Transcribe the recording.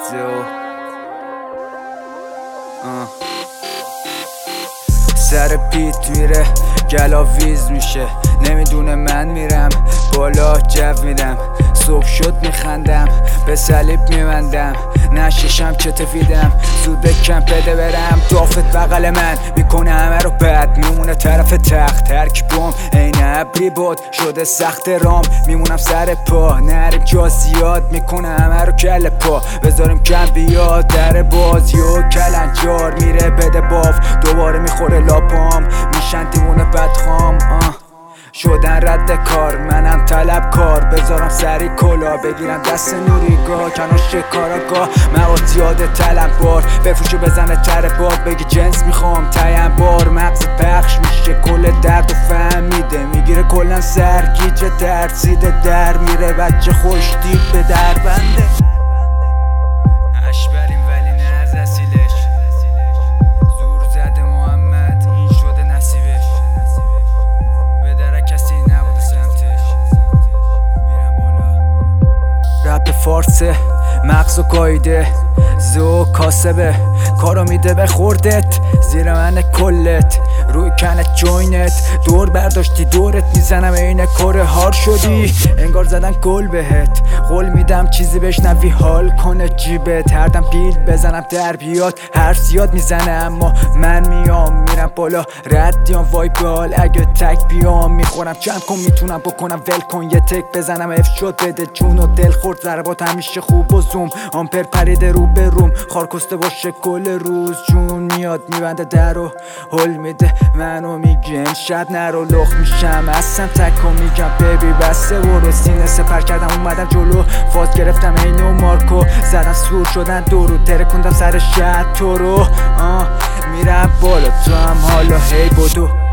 زو سر پیت میره گلاویز میشه، نمیدونه من میرم بالا جو میدم، صبح شد میخندم به صلیب میبندم، نششم کتفیدم زود بکن بده برم، دافت بغل من میکنه همه رو بد، میمونه طرف تخت ترکیبم این ابری بود شده سخت رام، میمونم سر پا نریم جا زیاد میکنه همه رو کل پا، بذاریم کم بیاد در بازی و کلنجار میره بده باف دوباره میخوره لاپام، میشن دیوونه بدخوام شدن رد کار منم طلب کار، بذارم سری کلا بگیرم دست نوریگاه کنار شکاراگاه، مواد زیاده طلب بار بفروشه بزنه تر باد، بگی جنس میخوام تایم بار، مغز پخش میشه کل درد و فهمیده، میگیره کلن سرگیجه ترسیده در میره بچه خوش دید به در بنده، اشبریم ولی نه از اصیلش، زور زده محمد این شده نصیبش، به در کسی نبوده سمتش، میرم بالا. رپ فارسه مغز و قایده زو کاسبه کارو میده به خوردت، زیر من کلت روی کنت جوینت، دور برداشتی دورت میزنم اینه کره هار شدی، انگار زدن گل بهت، قول میدم چیزی بشنوی حال کنه جیبت، هردم بیل بزنم در بیاد هر زیاد میزنه اما من میام میرم بالا ردیام وای بال، اگه تک بیام میخورم چند کن میتونم بکنم ول کن یه تک بزنم اف شد بده جون و دل خورد ضربات همیشه خوب و زوم، آمپر پریده رو به روم خارکسته باشه کل روز، جون میاد میبنده در و هل میده منو میگه شب نرو لخ میشم اصلا تکو میگم بیبی بسته برو، سینه سپر کردم اومدم جلو فاز گرفتم اینو مارکو، زدم سور شدن دورو ترکوندم سر شد تو رو میرم بالا تو هم حالا هی بدو.